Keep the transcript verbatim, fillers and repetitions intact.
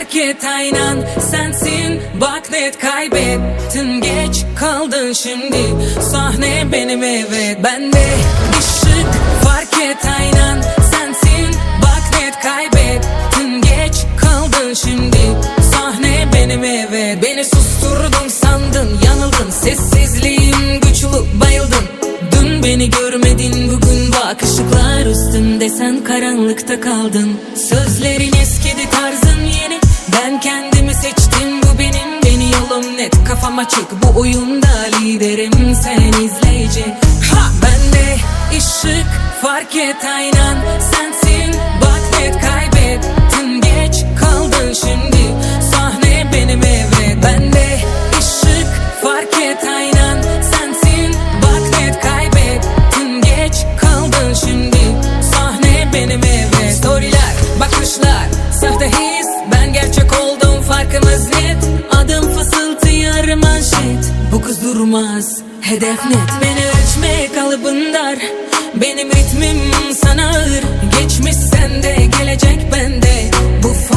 fark et aynan sensin. Bak net kaybettin, geç kaldın şimdi. Sahne benim, evet bende. Işık fark et aynan sensin. Bak net kaybettin, geç kaldın şimdi. Sahne benim, evet. Beni susturdun sandın, yanıldın. Sessizliğim güçlü, bayıldın. Dün beni görmedin, bugün bak ışıklar üstünde, sen karanlıkta kaldın. Sözlerin eskidi, tarzın yeni. Ben kendimi seçtim, bu benim. Beni yolum net, kafam açık, bu oyunda liderim, sen izleyici. Ha! Bende ışık fark et aynan sensin. Bak net kaybettin, geç kaldın şimdi. Sahne benim, evet bende. Işık fark et aynan sensin. Bak net kaybettin, geç kaldın şimdi. Sahne benim, evet. Storyler, bakışlar, sahte his, ben gerçek oldum, farkımız net. Adım fısıltı, yarım manşet. Bu kız durmaz, hedef net. Beni ölçme kalıbın dar, benim ritmim sana ağır. Geçmiş sende, gelecek bende. Bu